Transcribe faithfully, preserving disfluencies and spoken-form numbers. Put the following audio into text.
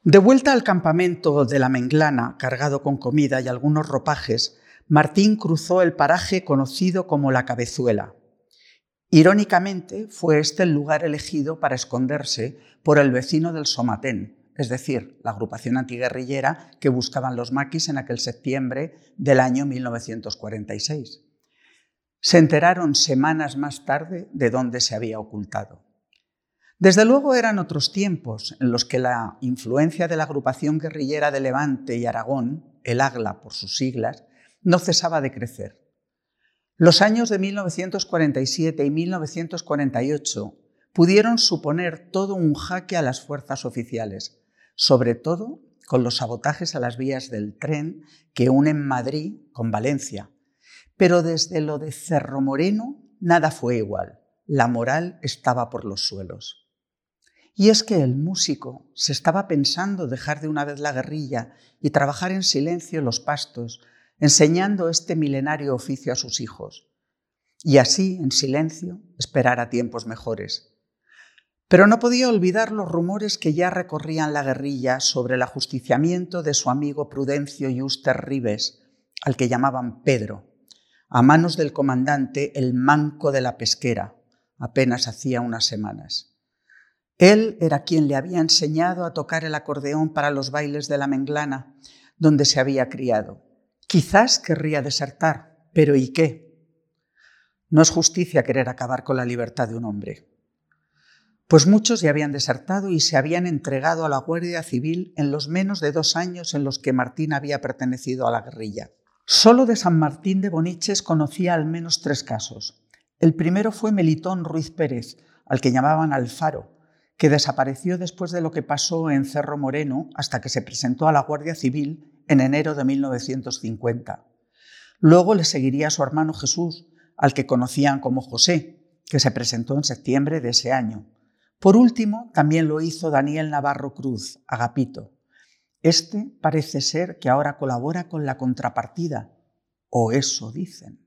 De vuelta al campamento de la Menglana, cargado con comida y algunos ropajes, Martín cruzó el paraje conocido como la Cabezuela. Irónicamente, fue este el lugar elegido para esconderse por el vecino del Somatén, es decir, la agrupación antiguerrillera que buscaban los maquis en aquel septiembre del año mil novecientos cuarenta y seis. Se enteraron semanas más tarde de dónde se había ocultado. Desde luego eran otros tiempos en los que la influencia de la agrupación guerrillera de Levante y Aragón, el AGLA por sus siglas, no cesaba de crecer. Los años de mil novecientos cuarenta y siete y mil novecientos cuarenta y ocho pudieron suponer todo un jaque a las fuerzas oficiales, sobre todo con los sabotajes a las vías del tren que unen Madrid con Valencia. Pero desde lo de Cerro Moreno nada fue igual, la moral estaba por los suelos. Y es que el músico se estaba pensando dejar de una vez la guerrilla y trabajar en silencio en los pastos, enseñando este milenario oficio a sus hijos. Y así, en silencio, esperar a tiempos mejores. Pero no podía olvidar los rumores que ya recorrían la guerrilla sobre el ajusticiamiento de su amigo Prudencio Yuster Ribes, al que llamaban Pedro, a manos del comandante el Manco de la Pesquera, apenas hacía unas semanas. Él era quien le había enseñado a tocar el acordeón para los bailes de la Menglana, donde se había criado. Quizás querría desertar, pero ¿y qué? No es justicia querer acabar con la libertad de un hombre. Pues muchos ya habían desertado y se habían entregado a la Guardia Civil en los menos de dos años en los que Martín había pertenecido a la guerrilla. Solo de San Martín de Boniches conocía al menos tres casos. El primero fue Melitón Ruiz Pérez, al que llamaban Alfaro, que desapareció después de lo que pasó en Cerro Moreno hasta que se presentó a la Guardia Civil en enero de mil novecientos cincuenta. Luego le seguiría su hermano Jesús, al que conocían como José, que se presentó en septiembre de ese año. Por último, también lo hizo Daniel Navarro Cruz, Agapito. Este parece ser que ahora colabora con la contrapartida, o eso dicen.